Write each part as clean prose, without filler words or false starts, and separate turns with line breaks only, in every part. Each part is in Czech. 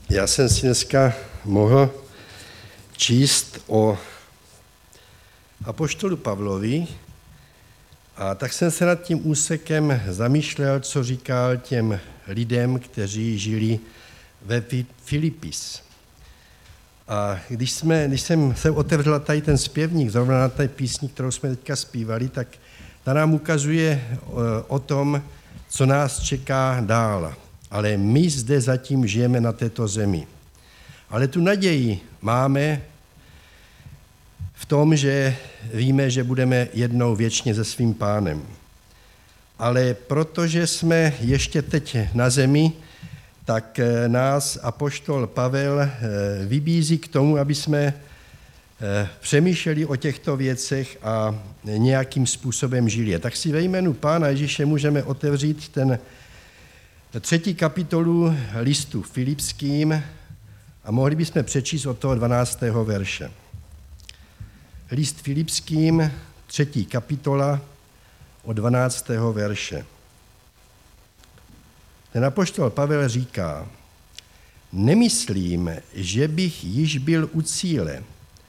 Já jsem si dneska mohl číst o apoštolu Pavlovi a tak jsem se nad tím úsekem zamýšlel, co říkal těm lidem, kteří žili ve Filipis. A když jsem se otevřel tady ten zpěvník, zrovna na té písni, kterou jsme teďka zpívali, tak ta nám ukazuje o tom, co nás čeká dál. Ale my zde zatím žijeme na této zemi. Ale tu naději máme v tom, že víme, že budeme jednou věčně se svým Pánem. Ale protože jsme ještě teď na zemi, tak nás apoštol Pavel vybízí k tomu, aby jsme přemýšleli o těchto věcech a nějakým způsobem žili. Tak si ve jménu Pána Ježíše můžeme otevřít ten 3. kapitolu listu Filipským a mohli bychom přečíst od toho 12. verše. List Filipským, 3. kapitola, od 12. verše. Ten apoštol Pavel říká: Nemyslím, že bych již byl u cíle,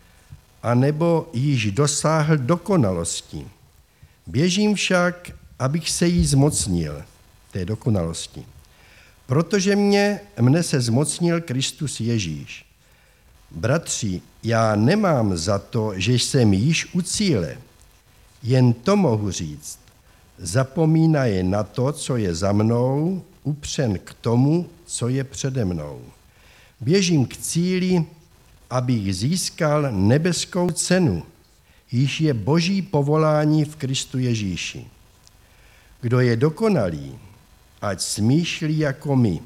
anebo již dosáhl dokonalosti. Běžím však, abych se jí zmocnil, té dokonalosti. Protože mne se zmocnil Kristus Ježíš. Bratři, já nemám za to, že jsem již u cíle. Jen to mohu říct. Zapomínaje na to, co je za mnou, upřen k tomu, co je přede mnou. Běžím k cíli, abych získal nebeskou cenu, již je Boží povolání v Kristu Ježíši. Kdo je dokonalý, ať smýšlí jako my.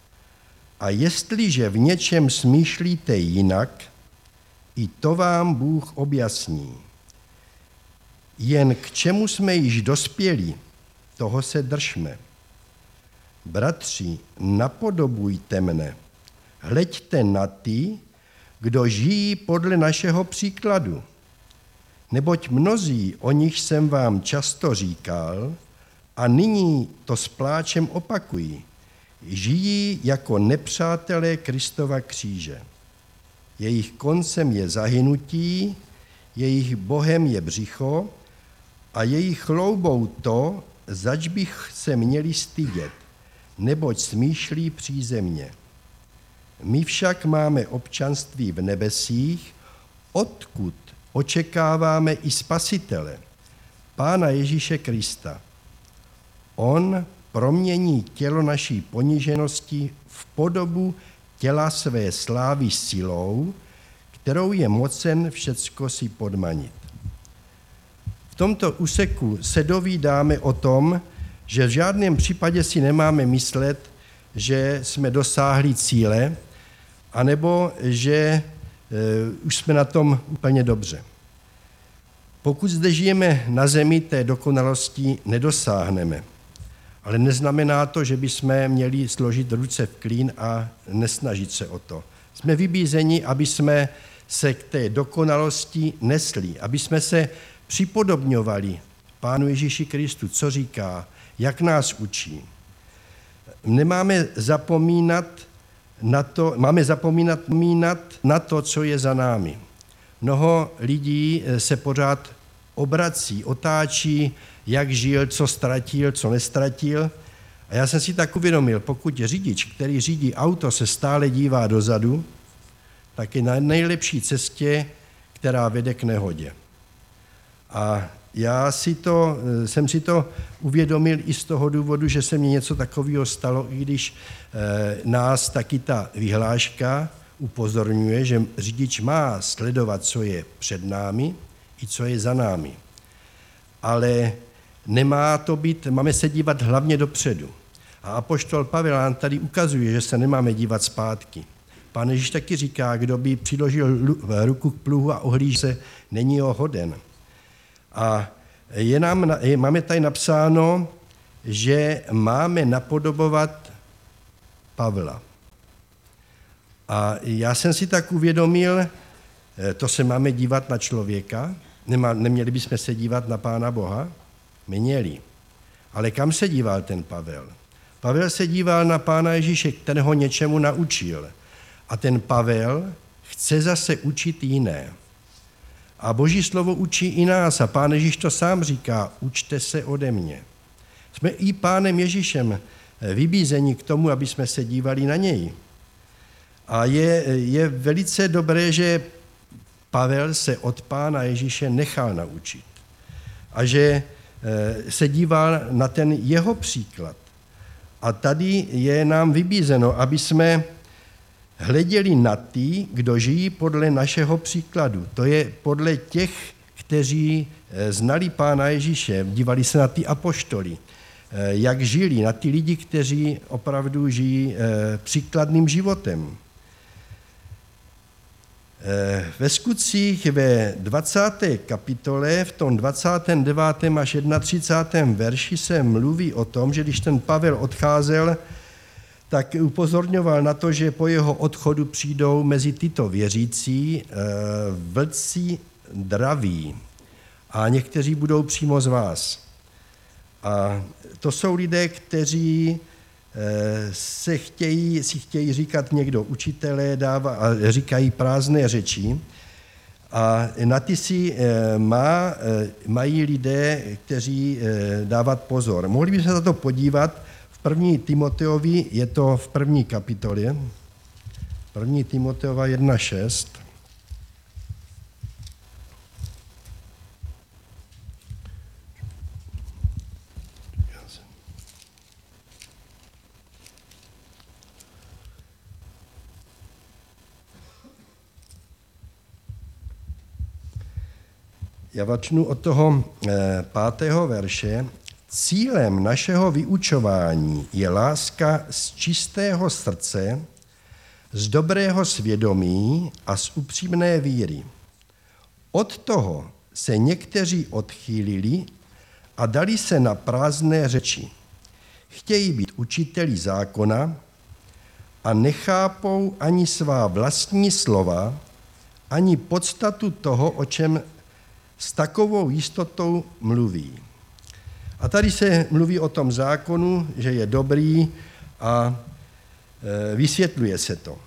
A jestliže v něčem smýšlíte jinak, i to vám Bůh objasní. Jen k čemu jsme již dospěli, toho se držme. Bratři, napodobujte mne, hleďte na ty, kdo žijí podle našeho příkladu. Neboť mnozí, o nich jsem vám často říkal, a nyní to s pláčem opakují, žijí jako nepřátelé Kristova kříže. Jejich koncem je zahynutí, jejich bohem je břicho a jejich chloubou to, zač bych se měli stydět, neboť smýšlí přízemně. My však máme občanství v nebesích, odkud očekáváme i Spasitele, Pána Ježíše Krista. On promění tělo naší poníženosti v podobu těla své slávy silou, kterou je mocen všecko si podmanit. V tomto úseku se dovídáme o tom, že v žádném případě si nemáme myslet, že jsme dosáhli cíle, anebo že už jsme na tom úplně dobře. Pokud zde žijeme na zemi, té dokonalosti nedosáhneme. Ale neznamená to, že bychom měli složit ruce v klín a nesnažit se o to. Jsme vybízeni, aby jsme se k té dokonalosti nesli, aby jsme se připodobňovali Pánu Ježíši Kristu, co říká, jak nás učí. Nemáme zapomínat na to, co je za námi. Mnoho lidí se pořád obrací, otáčí, jak žil, co ztratil, co nestratil. A já jsem si tak uvědomil, pokud řidič, který řídí auto, se stále dívá dozadu, tak je na nejlepší cestě, která vede k nehodě. A jsem si to uvědomil i z toho důvodu, že se mně něco takového stalo, i když nás taky ta vyhláška upozorňuje, že řidič má sledovat, co je před námi i co je za námi. Ale nemá to být, máme se dívat hlavně dopředu. A apoštol Pavel nám tady ukazuje, že se nemáme dívat zpátky. Pán Ježíš taky říká, kdo by přiložil ruku k pluhu a ohlíží se, není ho hoden. A máme tady napsáno, že máme napodobovat Pavla. A já jsem si tak uvědomil, to se máme dívat na člověka, neměli bychom se dívat na Pána Boha? Měli. Ale kam se díval ten Pavel? Pavel se díval na Pána Ježíše, který ho něčemu naučil. A ten Pavel chce zase učit jiné. A Boží slovo učí i nás. A Pán Ježíš to sám říká, učte se ode mě. Jsme i Pánem Ježíšem vybízeni k tomu, aby jsme se dívali na něj. A je velice dobré, že Pavel se od Pána Ježíše nechal naučit. A že se díval na ten jeho příklad. A tady je nám vybízeno, aby jsme hleděli na ty, kdo žijí podle našeho příkladu. To je podle těch, kteří znali Pána Ježíše, dívali se na ty apoštoly, jak žili, na ty lidi, kteří opravdu žijí příkladným životem. Ve Skutcích ve 20. kapitole, v tom 29. až 31. verši se mluví o tom, že když ten Pavel odcházel, tak upozorňoval na to, že po jeho odchodu přijdou mezi tyto věřící vlci draví a někteří budou přímo z vás. A to jsou lidé, kteří si chtějí říkat někdo učitelé, a říkají prázdné řeči. A na ty si mají lidé, kteří dávat pozor. Mohli bychom se na to podívat v 1. Timoteovi, je to v 1. kapitole, 1. Timoteova 1.6. Já začnu od toho 5. verše. Cílem našeho vyučování je láska z čistého srdce, z dobrého svědomí a z upřímné víry. Od toho se někteří odchýlili a dali se na prázdné řeči. Chtějí být učiteli zákona a nechápou ani svá vlastní slova, ani podstatu toho, o čem s takovou jistotou mluví. A tady se mluví o tom zákonu, že je dobrý a vysvětluje se to.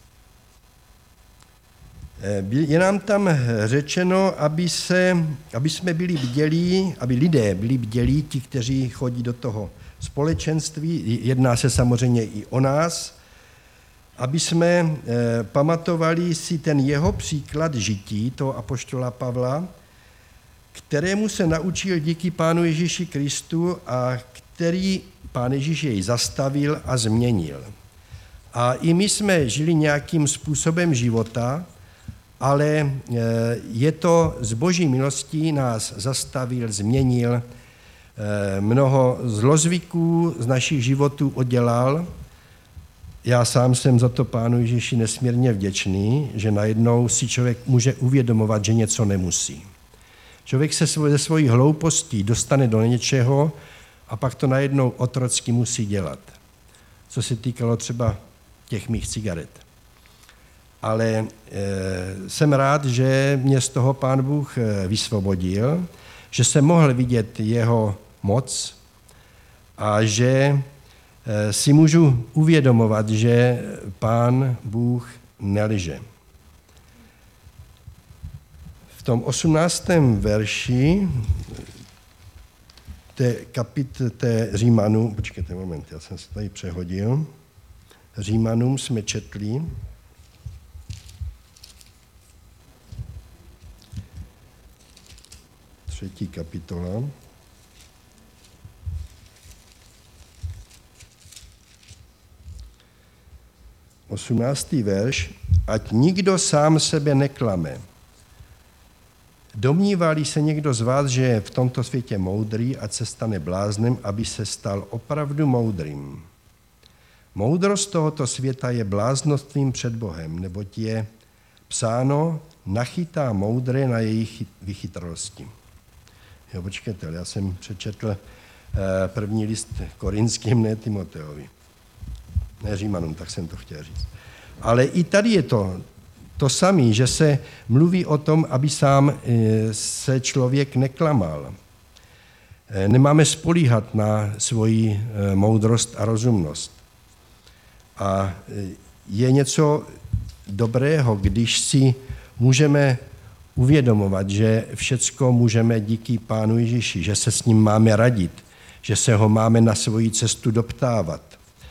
Je nám tam řečeno, aby jsme byli bdělí, aby lidé byli bdělí, ti, kteří chodí do toho společenství, jedná se samozřejmě i o nás, aby jsme pamatovali si ten jeho příklad žití, toho apoštola Pavla, kterému se naučil díky Pánu Ježíši Kristu a který Pán Ježíš jej zastavil a změnil. A i my jsme žili nějakým způsobem života, ale je to z Boží milostí nás zastavil, změnil, mnoho zlozvyků z našich životů oddělal. Já sám jsem za to Pánu Ježíši nesmírně vděčný, že najednou si člověk může uvědomovat, že něco nemusí. Člověk se ze svojí hloupostí dostane do něčeho a pak to najednou otrocky musí dělat. Co se týkalo třeba těch mých cigaret. Ale jsem rád, že mě z toho Pán Bůh vysvobodil, že jsem mohl vidět jeho moc a že si můžu uvědomovat, že Pán Bůh nelže. V tom 18. verši té Římanům, počkejte moment, já jsem se tady přehodil, Římanům jsme četli, třetí kapitola, osmnáctý verš, ať nikdo sám sebe neklame. Domnívá-li se někdo z vás, že je v tomto světě moudrý, ať se stane bláznem, aby se stal opravdu moudrým. Moudrost tohoto světa je bláznostvím před Bohem, neboť je psáno, nachytá moudré na jejich vychytralosti. Jo, počkejte, já jsem přečetl první list Korinským, ne Timoteovi. Ne Římanům, tak jsem to chtěl říct. Ale i tady je to samé, že se mluví o tom, aby sám se člověk neklamal. Nemáme spolíhat na svoji moudrost a rozumnost. A je něco dobrého, když si můžeme uvědomovat, že všecko můžeme díky Pánu Ježíši, že se s ním máme radit, že se ho máme na svoji cestu doptávat.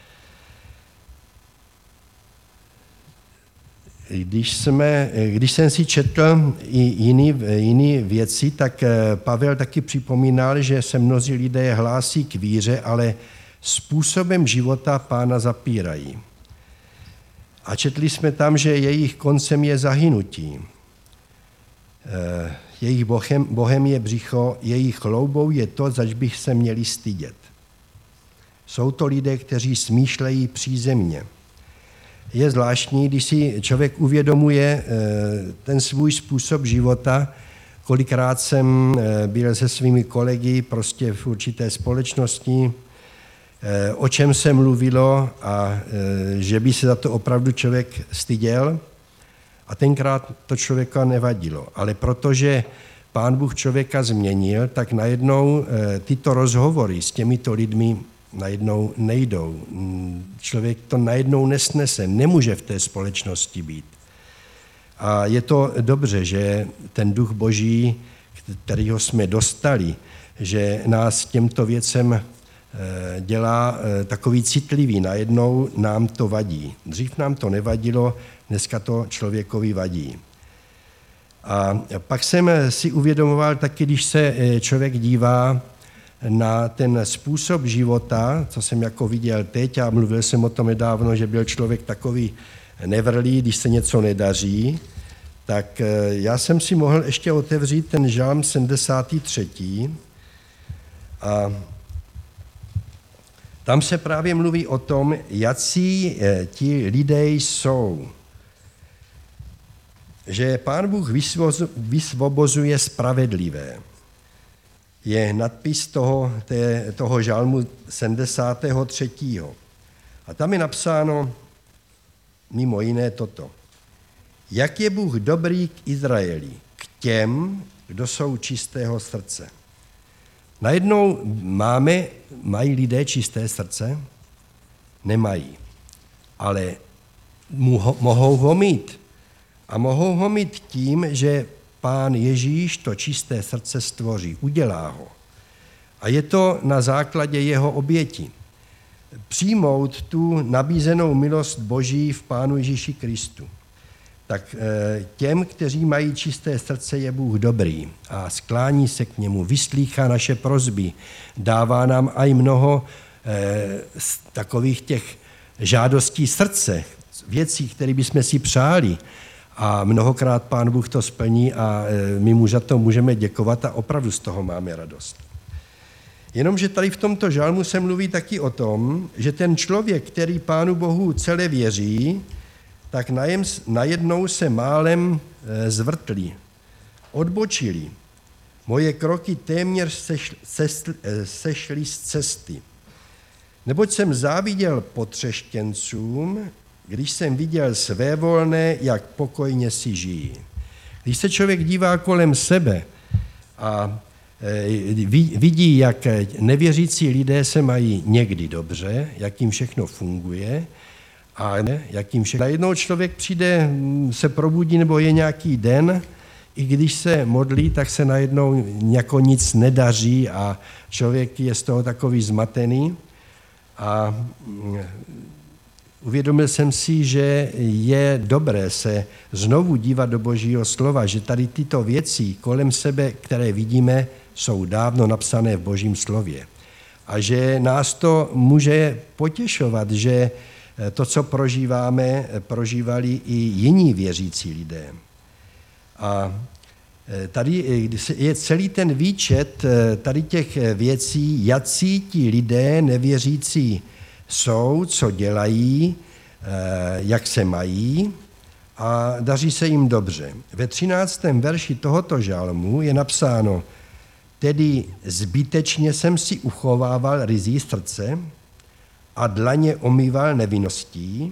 Když jsem si četl i jiné věci, tak Pavel taky připomínal, že se mnozí lidé hlásí k víře, ale způsobem života Pána zapírají. A četli jsme tam, že jejich koncem je zahynutí. Jejich bohem je břicho, jejich chloubou je to, zač bych se měli stydět. Jsou to lidé, kteří smýšlejí přízemně. Je zvláštní, když si člověk uvědomuje ten svůj způsob života. Kolikrát jsem byl se svými kolegy prostě v určité společnosti, o čem se mluvilo a že by se za to opravdu člověk styděl. A tenkrát to člověka nevadilo. Ale protože Pán Bůh člověka změnil, tak najednou tyto rozhovory s těmito lidmi najednou nejdou. Člověk to najednou nesnese, nemůže v té společnosti být. A je to dobře, že ten Duch Boží, kterýho jsme dostali, že nás těmto věcem dělá takový citlivý. Najednou nám to vadí. Dřív nám to nevadilo, dneska to člověkovi vadí. A pak jsem si uvědomoval taky, když se člověk dívá na ten způsob života, co jsem jako viděl teď, a mluvil jsem o tom nedávno, že byl člověk takový nevrlý, když se něco nedaří, tak já jsem si mohl ještě otevřít ten žalm 73. A tam se právě mluví o tom, jací ti lidé jsou. Že Pán Bůh vysvobozuje spravedlivé. Je nadpis toho žalmu 73. A tam je napsáno mimo jiné toto. Jak je Bůh dobrý k Izraeli, k těm, kdo jsou čistého srdce. Najednou mají lidé čisté srdce? Nemají. Ale mohou ho mít. A mohou ho mít tím, že Pán Ježíš to čisté srdce stvoří, udělá ho. A je to na základě jeho oběti. Přijmout tu nabízenou milost Boží v Pánu Ježíši Kristu. Tak těm, kteří mají čisté srdce, je Bůh dobrý a sklání se k němu, vyslýchá naše prosby, dává nám aj mnoho takových těch žádostí srdce, věcí, které bychom si přáli. A mnohokrát Pán Bůh to splní a my mu za to můžeme děkovat a opravdu z toho máme radost. Jenomže tady v tomto žalmu se mluví taky o tom, že ten člověk, který Pánu Bohu celé věří, tak najednou se málem zvrtlí, odbočili. Moje kroky téměř sešly z cesty. Neboť jsem záviděl potřeštěncům, když jsem viděl svévolné, jak pokojně si žijí. Když se člověk dívá kolem sebe a vidí, jak nevěřící lidé se mají někdy dobře, jak jim všechno funguje, a jak jim všechno. Najednou člověk přijde, se probudí, nebo je nějaký den, i když se modlí, tak se najednou jako nic nedaří a člověk je z toho takový zmatený. A uvědomil jsem si, že je dobré se znovu dívat do Božího slova, že tady tyto věci kolem sebe, které vidíme, jsou dávno napsané v Božím slově. A že nás to může potěšovat, že to, co prožíváme, prožívali i jiní věřící lidé. A tady je celý ten výčet tady těch věcí, jací ti lidé nevěřící jsou, co dělají, jak se mají a daří se jim dobře. Ve 13. verši tohoto žalmu je napsáno, tedy zbytečně jsem si uchovával ryzí srdce a dlaně omýval nevinností.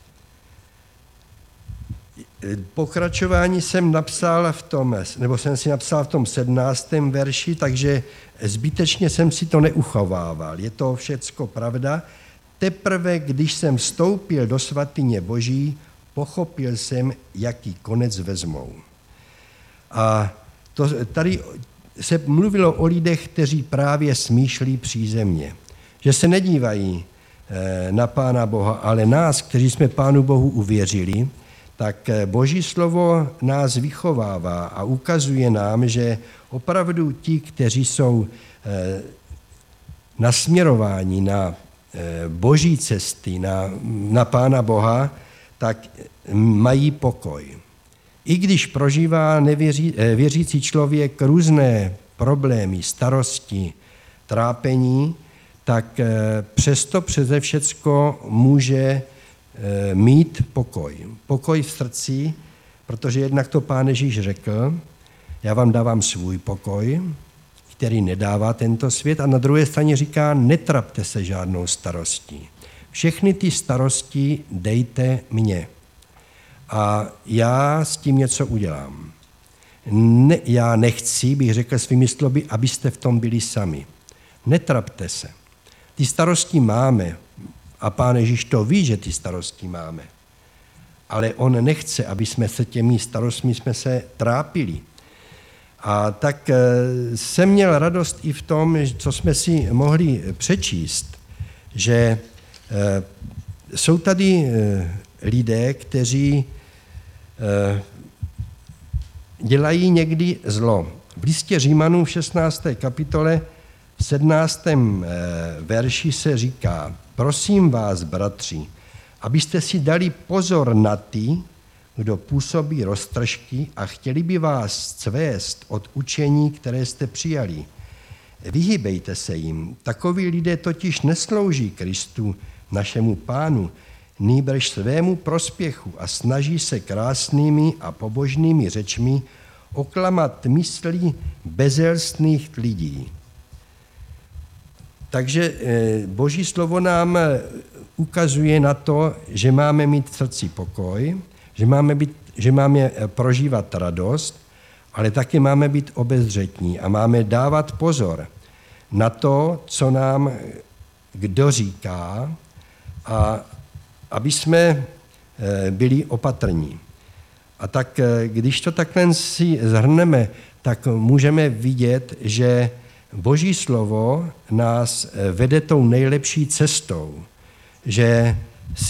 Pokračování jsem si napsal v tom 17. verši, takže zbytečně jsem si to neuchovával. Je to všecko pravda. Teprve, když jsem vstoupil do svatyně Boží, pochopil jsem, jaký konec vezmou. A tady se mluvilo o lidech, kteří právě smýšlí přízemně. Že se nedívají na Pána Boha, ale nás, kteří jsme Pánu Bohu uvěřili, tak Boží slovo nás vychovává a ukazuje nám, že opravdu ti, kteří jsou nasměrováni na Boží cesty, na Pána Boha, tak mají pokoj. I když prožívá věřící člověk různé problémy, starosti, trápení, tak přesto přeze všecko může mít pokoj. Pokoj v srdci, protože jednak to Pán Ježíš řekl, já vám dávám svůj pokoj, který nedává tento svět, a na druhé straně říká, netrapte se žádnou starostí. Všechny ty starosti dejte mně. A já s tím něco udělám. Já nechci, bych řekl svými slovy, abyste v tom byli sami. Netrapte se. Ty starosti máme a Pán Ježíš to ví, že ty starosti máme. Ale on nechce, aby jsme se těmi starostmi trápili. A tak jsem měl radost i v tom, co jsme si mohli přečíst, že jsou tady lidé, kteří dělají někdy zlo. V listě Římanům v 16. kapitole v 17. verši se říká, prosím vás, bratři, abyste si dali pozor na ty, kdo působí roztržky a chtěli by vás svést od učení, které jste přijali. Vyhýbejte se jim. Takoví lidé totiž neslouží Kristu, našemu Pánu, nýbrž svému prospěchu a snaží se krásnými a pobožnými řečmi oklamat mysli bezelstných lidí. Takže Boží slovo nám ukazuje na to, že máme mít v srdci pokoj, že máme prožívat radost, ale taky máme být obezřetní a máme dávat pozor na to, co nám kdo říká, a aby jsme byli opatrní. A tak když to takhle si zhrneme, tak můžeme vidět, že Boží slovo nás vede tou nejlepší cestou, že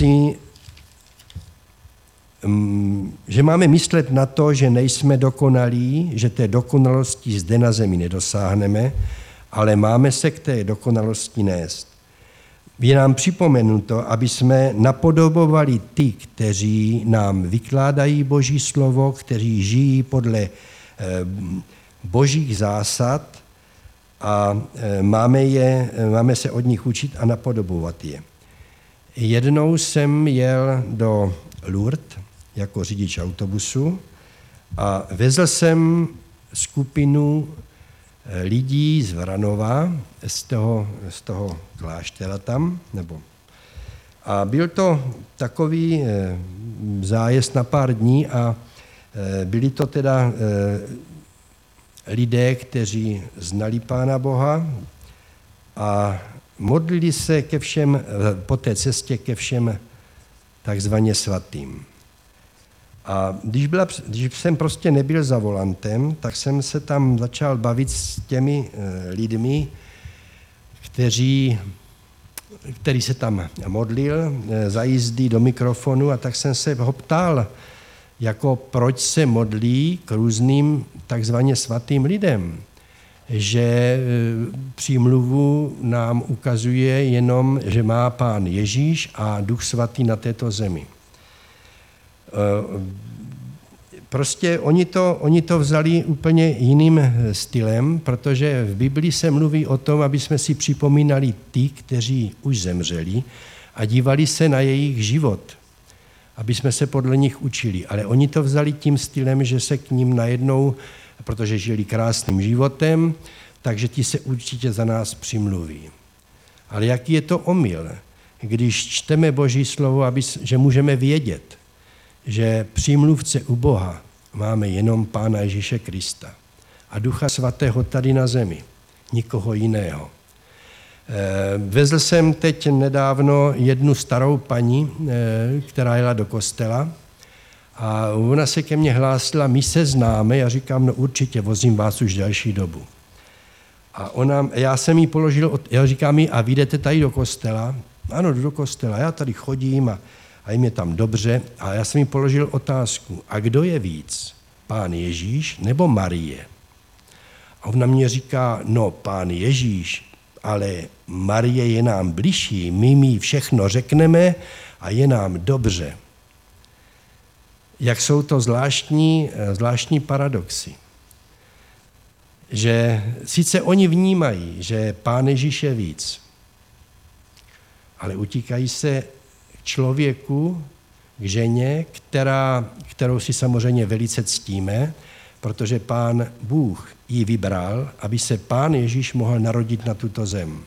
máme myslet na to, že nejsme dokonalí, že té dokonalosti zde na zemi nedosáhneme, ale máme se k té dokonalosti nést. Je nám připomenuto, aby jsme napodobovali ty, kteří nám vykládají Boží slovo, kteří žijí podle Božích zásad a máme se od nich učit a napodobovat je. Jednou jsem jel do Lourdes jako řidič autobusu a vezl jsem skupinu lidí z Vranova, z toho kláštera tam, a byl to takový zájezd na pár dní a byli to teda lidé, kteří znali Pána Boha a modlili se ke všem, po té cestě ke všem takzvaně svatým. A když jsem prostě nebyl za volantem, tak jsem se tam začal bavit s těmi lidmi, který se tam modlil za jízdy do mikrofonu, a tak jsem se ho ptal, jako proč se modlí k různým takzvaně svatým lidem, že přímluvu nám ukazuje jenom, že má Pán Ježíš a Duch Svatý na této zemi. Prostě oni to vzali úplně jiným stylem, protože v Biblii se mluví o tom, aby jsme si připomínali ty, kteří už zemřeli, a dívali se na jejich život, aby jsme se podle nich učili. Ale oni to vzali tím stylem, že se k ním najednou, protože žili krásným životem, takže ti se určitě za nás přimluví. Ale jaký je to omyl, když čteme Boží slovo, že můžeme vědět, že přímluvce u Boha máme jenom Pána Ježíše Krista a Ducha Svatého tady na zemi, nikoho jiného. Vezl jsem teď nedávno jednu starou paní, která jela do kostela, A ona se ke mně hlásila, my se známe, já říkám, no určitě, vozím vás už delší dobu. A já jsem jí položil, já říkám jí, a vy jdete tady do kostela? Ano, do kostela, já tady chodím a je mě tam dobře. A já jsem jí položil otázku, a kdo je víc, Pán Ježíš nebo Marie? A ona mě říká, no Pán Ježíš, ale Marie je nám bližší, my jí všechno řekneme a je nám dobře. Jak jsou to zvláštní paradoxy. Že sice oni vnímají, že Pán Ježíš je víc, ale utíkají se k člověku, k ženě, kterou si samozřejmě velice ctíme, protože Pán Bůh ji vybral, aby se Pán Ježíš mohl narodit na tuto zem.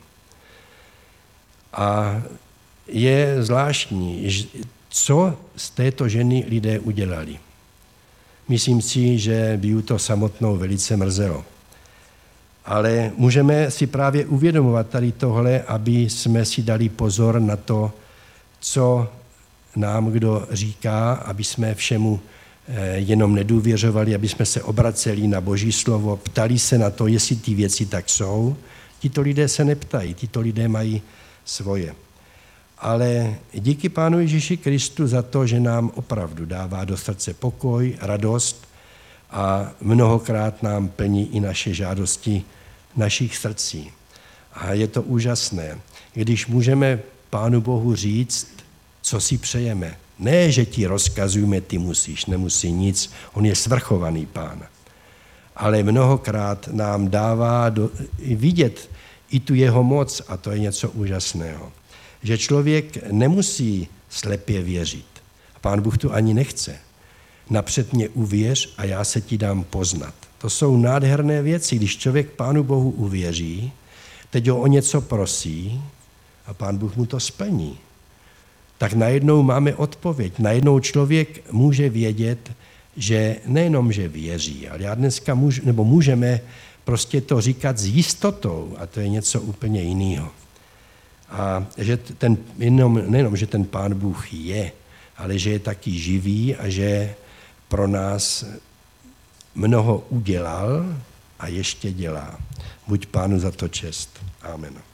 A je zvláštní, co z této ženy lidé udělali. Myslím si, že by ju to samotnou velice mrzelo. Ale můžeme si právě uvědomovat tady tohle, aby jsme si dali pozor na to, co nám kdo říká, aby jsme všemu jenom nedůvěřovali, aby jsme se obraceli na Boží slovo, ptali se na to, jestli ty věci tak jsou. Tito lidé se neptají, tito lidé mají svoje. Ale díky Pánu Ježíši Kristu za to, že nám opravdu dává do srdce pokoj, radost a mnohokrát nám plní i naše žádosti našich srdcí. A je to úžasné, když můžeme Pánu Bohu říct, co si přejeme. Ne, že ti rozkazujeme, ty musíš, nemusí nic, on je svrchovaný Pán. Ale mnohokrát nám dává vidět i tu jeho moc a to je něco úžasného. Že člověk nemusí slepě věřit. A Pán Bůh tu ani nechce. Napřed mě uvěř a já se ti dám poznat. To jsou nádherné věci, když člověk Pánu Bohu uvěří, teď ho o něco prosí a Pán Bůh mu to splní. Tak najednou máme odpověď. Najednou člověk může vědět, že nejenom, že věří, ale já dneska můžeme prostě to říkat s jistotou a to je něco úplně jiného. A že nejenom, že ten Pán Bůh je, ale že je taky živý a že pro nás mnoho udělal a ještě dělá. Buď Pánu za to čest. Amen.